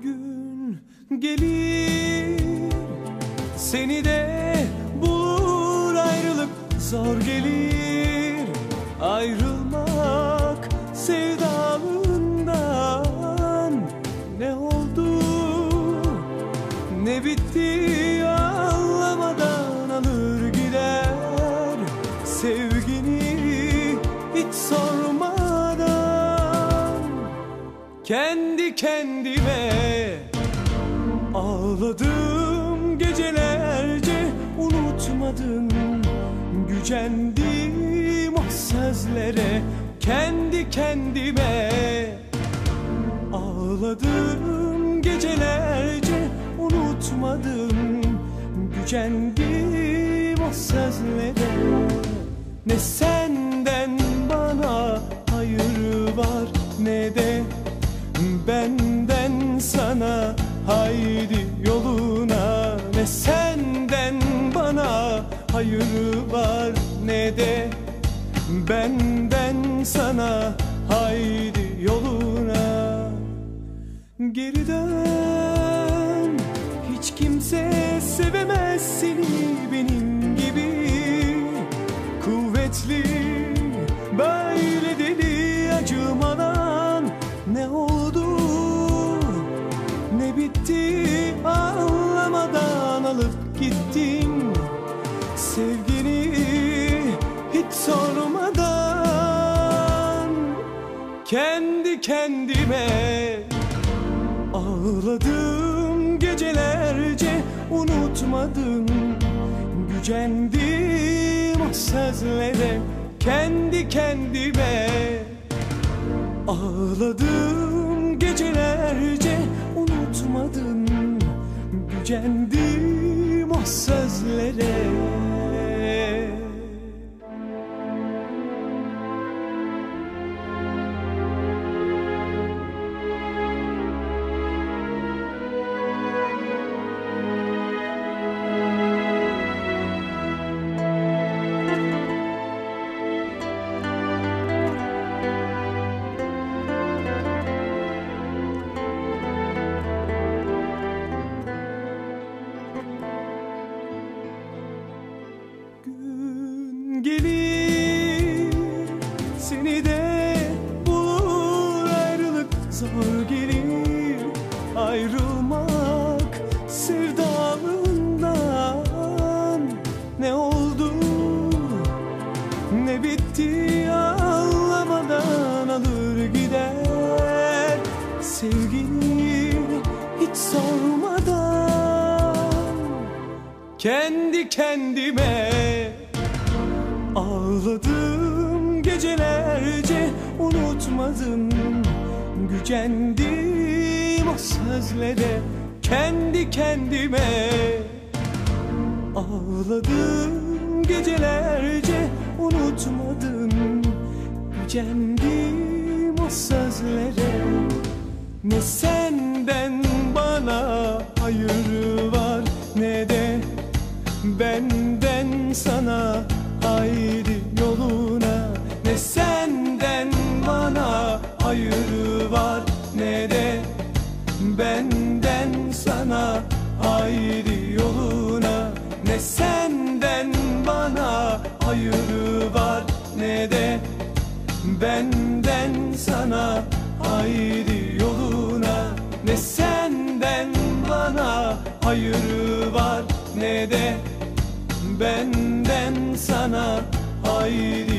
Gün gelir seni de bulur, ayrılık zor gelir. Ayrılmak sevdalından, ne oldu ne bitti anlamadan alır gider sevgini hiç sormadan. Kendi kendime ağladım gecelerce, unutmadım, gücendim o sözlere. Kendi kendime ağladım gecelerce, unutmadım, gücendim o sözlere. Ne senden bana hayır var, ne de benden sana haydi yoluna. Ne senden bana hayır var, ne de benden sana haydi yoluna. Geri dön, hiç kimse sevemez seni benim gibi. Kuvvetli, böyle deli, acımadan. Ne oldu ne bitti anlamadan alıp gittin sevgini hiç sormadan. Kendi kendime ağladım gecelerce, unutmadım, gücendim o sözlere. Kendi kendime ağladım gecelerce, unutmadım, gücendim o sözlere. Gelir seni de bulur, ayrılık zor gelir. Ayrılmak sevdalından, ne oldu ne bitti anlamadan alır gider sevgini hiç sormadan. Kendi kendime ağladım gecelerce, unutmadım, gücendim o sözlere. Kendi kendime ağladım gecelerce, unutmadım, gücendim o sözlere. Ne senden bana hayır var, ne de benden sana haydi yoluna. Ne senden bana hayır var, ne de benden sana haydi yoluna. Ne senden bana hayır var, ne de benden sana haydi yoluna. Ne senden bana hayır var, ne de benden sana haydi